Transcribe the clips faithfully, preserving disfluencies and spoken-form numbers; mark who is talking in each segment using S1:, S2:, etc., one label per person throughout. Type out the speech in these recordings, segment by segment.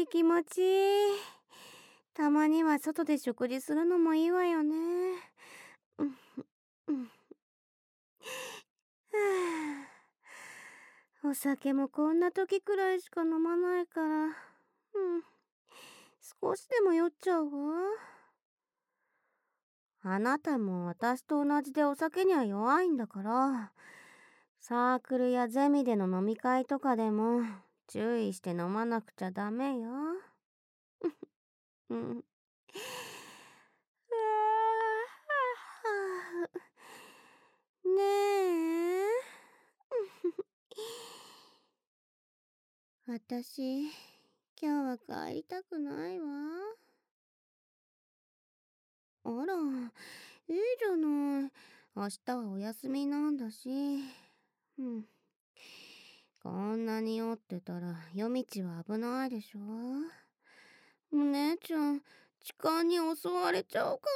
S1: ー気持ちいい。たまには外で食事するのもいいわよね。うんうん。はあ、お酒もこんな時くらいしか飲まないから、うん、少しでも酔っちゃうわ。あなたも私と同じでお酒には弱いんだから、サークルやゼミでの飲み会とかでも注意して飲まなくちゃダメよ。うん。ねえ。私、今日は帰りたくないわ。あら、いいじゃない。明日はお休みなんだし。うん。こんなに酔ってたら夜道は危ないでしょ。お姉ちゃん、痴漢に襲われちゃうか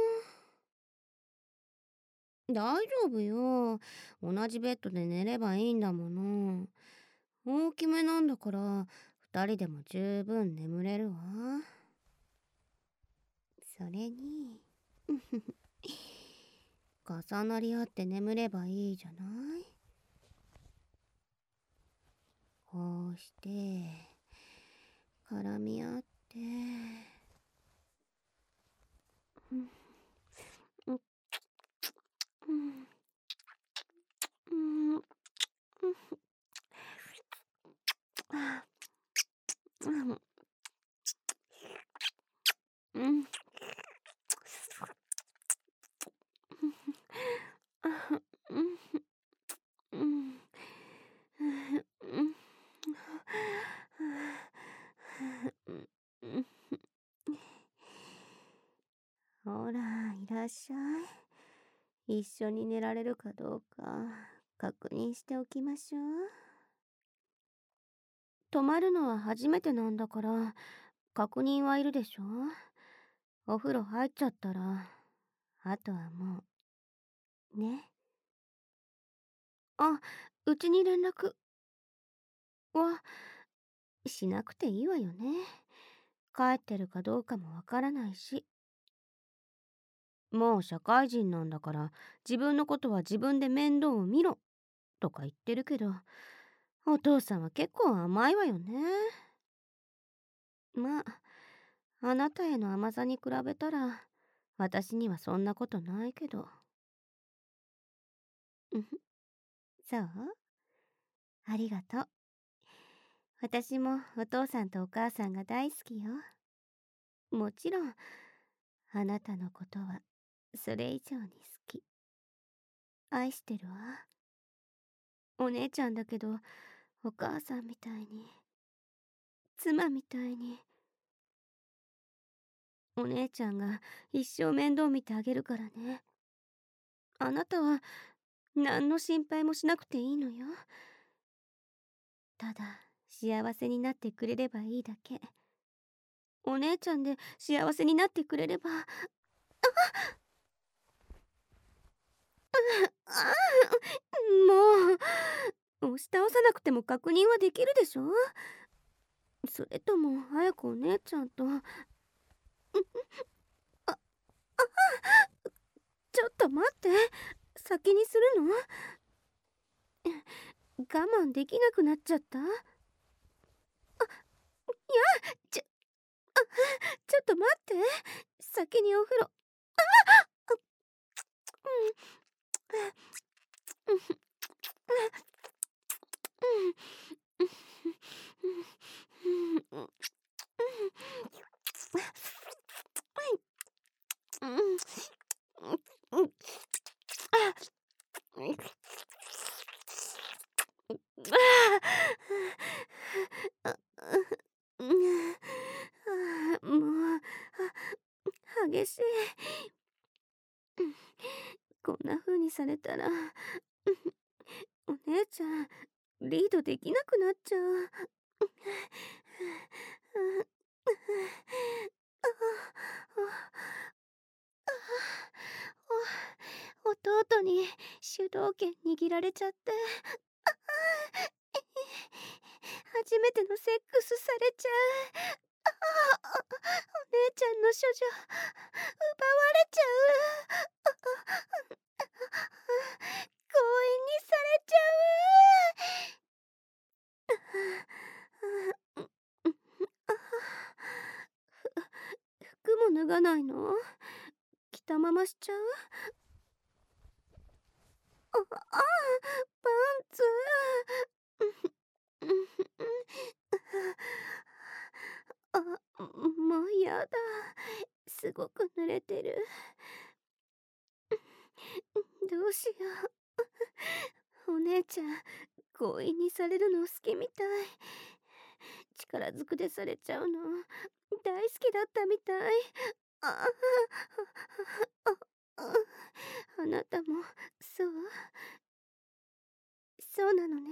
S1: も。大丈夫よ。同じベッドで寝ればいいんだもの。大きめなんだから二人でも十分眠れるわ。それに重なり合って眠ればいいじゃない。こうして絡み合って、うんうんうんうんうんうんうんほら、いらっしゃい。一緒に寝られるかどうか確認しておきましょう。泊まるのは初めてなんだから確認はいるでしょ。お風呂入っちゃったらあとはもうね。あ、うちに連絡はしなくていいわよね。帰ってるかどうかもわからないし。もう社会人なんだから自分のことは自分で面倒を見ろとか言ってるけど、お父さんは結構甘いわよね。まあ、あなたへの甘さに比べたら私にはそんなことないけど。うんふ、そう、ありがとう。私もお父さんとお母さんが大好きよ。もちろんあなたのことはそれ以上に好き。愛してるわ。お姉ちゃんだけどお母さんみたいに、妻みたいに。お姉ちゃんが一生面倒見てあげるからね。あなたは何の心配もしなくていいのよ。ただ幸せになってくれればいいだけ。お姉ちゃんで幸せになってくれれば。ああ、もう押し倒さなくても確認はできるでしょ。それとも早くお姉ちゃんと。あ、ちょっと待って、先にするの？我慢できなくなっちゃった？いや、ちょ、ちょっと待って、先にお風呂。うんうんうんもう激しい。こんな風にされたらお姉ちゃんリードできなくなっちゃう。弟に主導権握られちゃって初めてのセックスされちゃう。ああ、お姉ちゃんの処女奪われちゃう。強引にされちゃう。服も脱がないの？着たまましちゃう？ああ、パンツ。あ、もうやだ。すごく濡れてる。どうしよう。お姉ちゃん、強引にされるの好きみたい。力ずくでされちゃうの大好きだったみたい。ああ、あ、あなたもそう？そうなのね。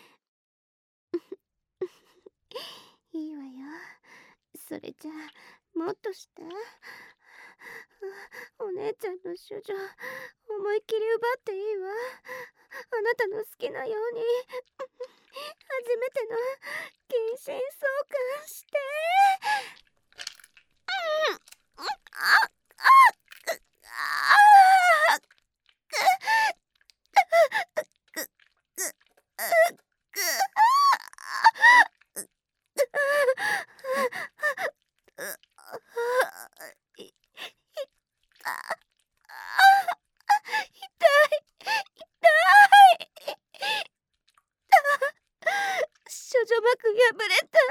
S1: いいわよ。それじゃあもっとして。お姉ちゃんの処女思いっきり奪っていいわ。あなたの好きなように。初めての近親相関して。うん、あああ処女膜破れた。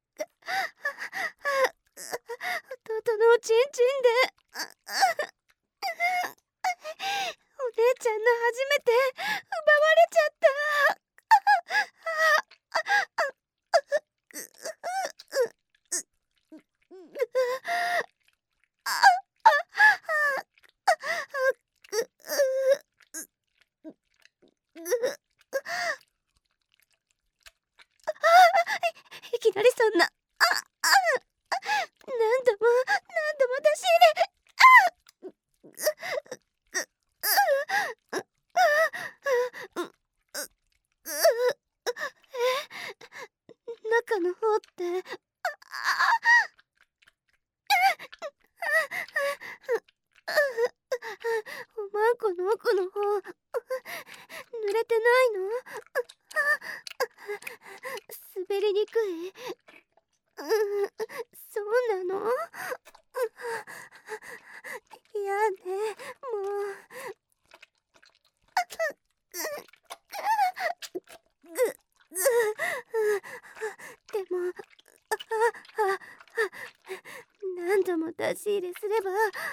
S1: 弟のおちんちんで。お姉ちゃんの初めて奪われちゃった。いきなりそんな。何度も何度も出し入れ。中の方って。おまんこの奥の方濡れてないの？滑りにくい？うん、そうなの？いやね、もう。でも何度も出し入れすれば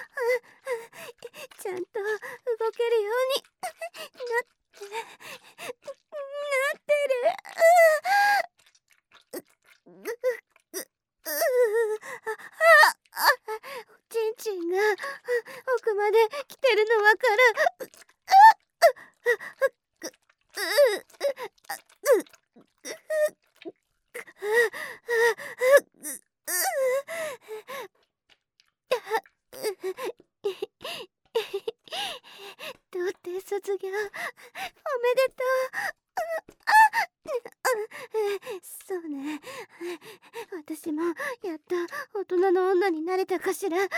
S1: ちゃんと動けるようになってなってる。おちんちんが奥まで来てるのわかる。童貞卒業おめでとう。そうね、私もやっと大人の女になれたかしら。あ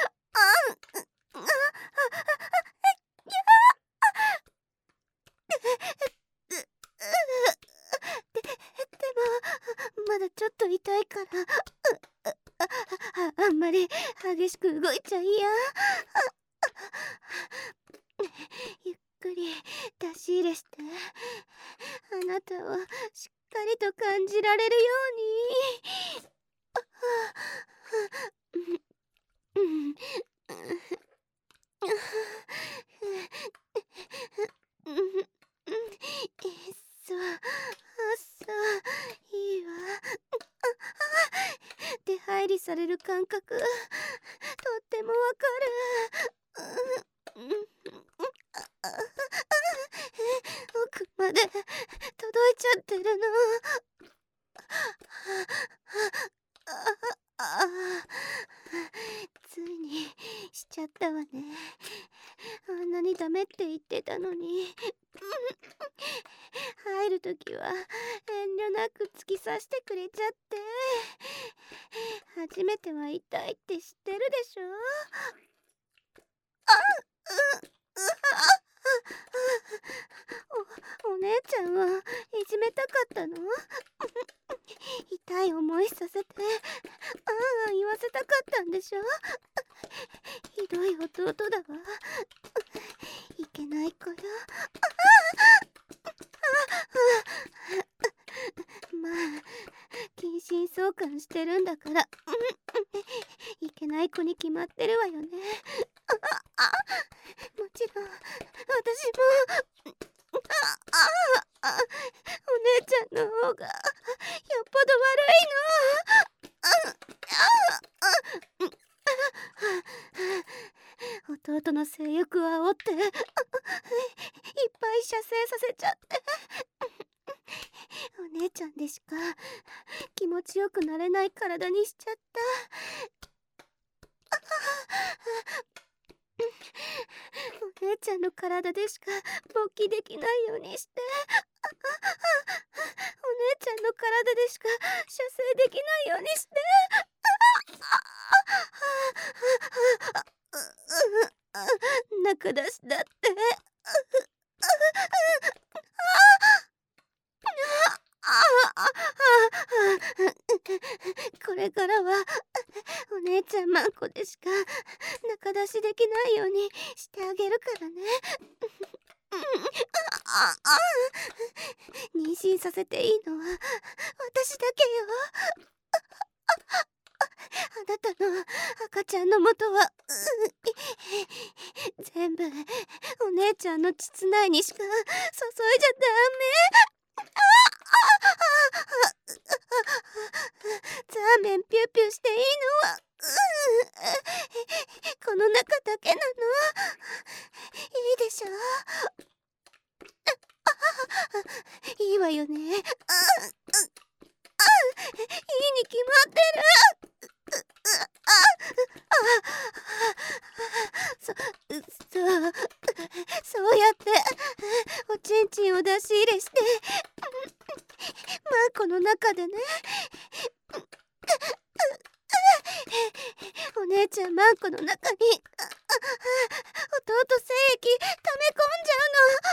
S1: で、でもまだちょっと痛いからあ、あんまり激しく動いちゃいや。ゆっくり出し入れしてあなたをしっかりと感じられるように。うんそうそういいわ。出入りされる感覚とってもわかる。奥まで届いちゃってるの。ついにしちゃったわね。あんなにダメって言ってたのに。入るとき時は遠慮なく突き刺してくれちゃって、初めては痛いって知ってるでしょ。あううおお姉ちゃんはいじめたかったの？痛い思いさせて、ああ言わせたかったんでしょ。ひどい弟だわ。いけない子よ。まあ近親相関してるんだからいけない子に決まってるわよね。ああもちろん私もああお姉ちゃんの方がよっぽど悪いの。弟の性欲を煽っていっぱい射精させちゃってお姉ちゃんでしか気持ちよくなれない体にしちゃった。お姉ちゃんの体でしか勃起できないようにして、お姉ちゃんの体でしか射精できないようにして、中出しだって。これからはお姉ちゃんマンコでしか中出しできないようにしてあげるからね。妊娠させていいのは私だけよ。あなたの赤ちゃんの元は全部お姉ちゃんの膣内にしか注いじゃダメ。ザーメンピューピューしていいのはこの中だけなの。いいでしょ。いいわよね。いいに決まってる。そ、そうそうやっておちんちんを出し入れしてマンコの中でね。お姉ちゃんマンコの中に弟精液溜め込んじゃ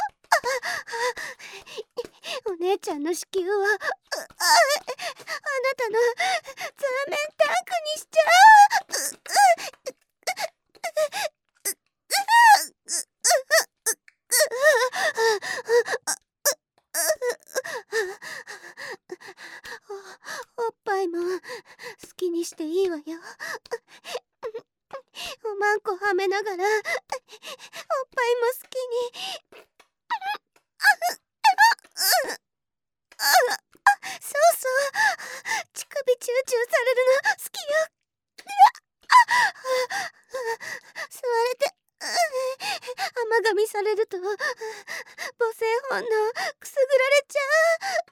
S1: うの。お姉ちゃんの子宮はあなたのザーメンタンクにしちゃう。お、おっぱいも好きにしていいわよ。おまんこはめながらおっぱいも好きに。そうそう、乳首チューチューされるの好きよ。吸われて甘噛みされると母性本能くすぐられちゃう。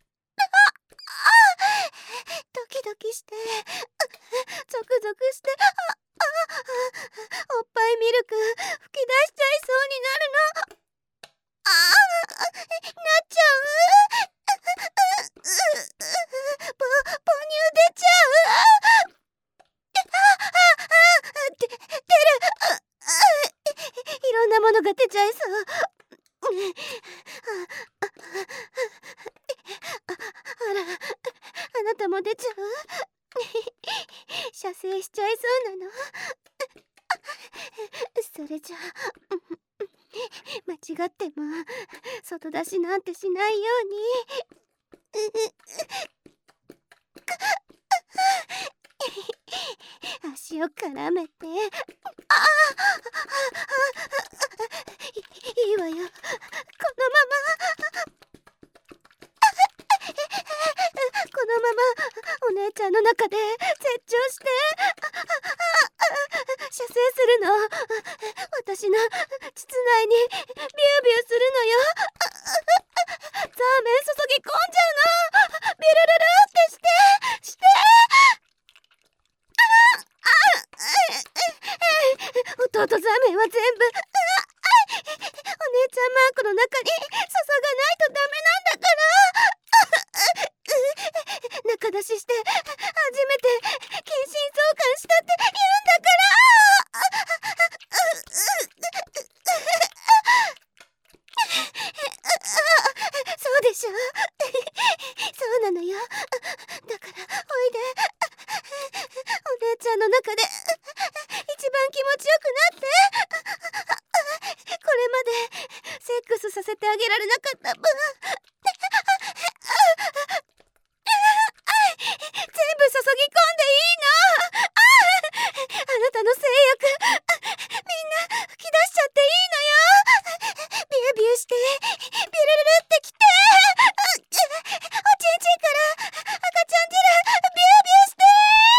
S1: ドキドキしてゾクゾクして、おっぱいミルク吹き出しちゃいそうになるの。ああなっちゃう。ぼ母乳出ちゃう。で出る。いろんなものが出ちゃいそう。あらあなたも出ちゃう。射精しちゃいそうなの。それじゃ間違っても外出しなんてしないように。足を絡めて。ああいいわよ、このまま。このままお姉ちゃんの中で絶頂して射精するの。私の膣内にビュービューするのよ。ザーメン注ぎ込んじゃうの。ビュルルルってしてして弟ザーメンは全部お姉ちゃんマークの中に注がないとダメなんだから。 年して初めて近親相関したって言うんだから。そうでしょ。そうなのよ。だからおいで。お姉ちゃんの中で一番気持ちよくなって。これまでセックスさせてあげられなかった分全部注ぎ込んでいいの。あなたの性欲みんな吹き出しちゃっていいのよ。ビュービューしてビュルルルってきておちんちんから赤ちゃん汁ビュービューして。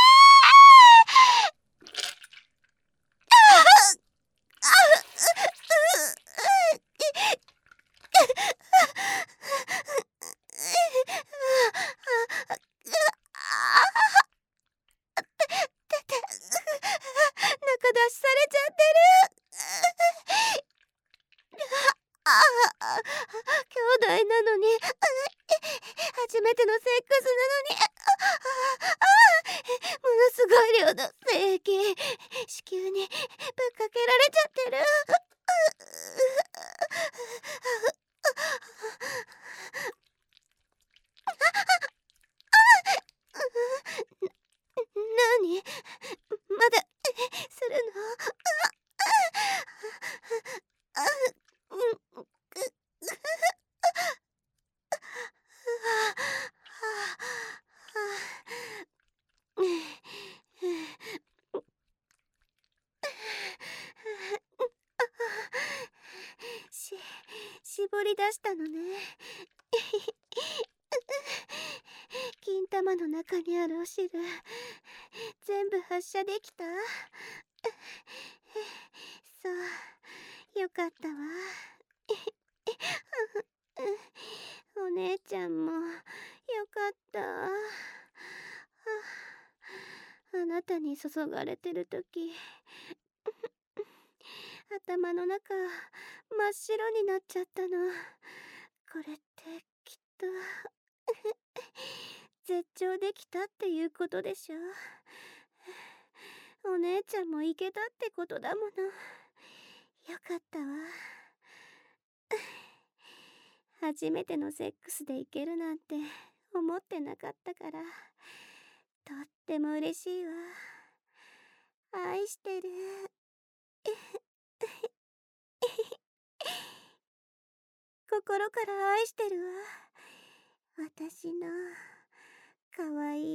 S1: 中出しされちゃってる。ああ、兄弟なのに初めてのセックスなのにものすごい量の精液子宮にぶっかけられちゃってる。なにまだするの。し、絞り出したのね。金玉の中にあるお汁全部発射できた。そうよかったわ。お姉ちゃんもよかった。あなたに注がれてるとき頭の中真っ白になっちゃったの。これってきっと絶頂できたっていうことでしょ。お姉ちゃんもいけたってことだもの。よかったわ。初めてのセックスでいけるなんて思ってなかったからとっても嬉しいわ。愛してる。心から愛してるわ。私のかわいい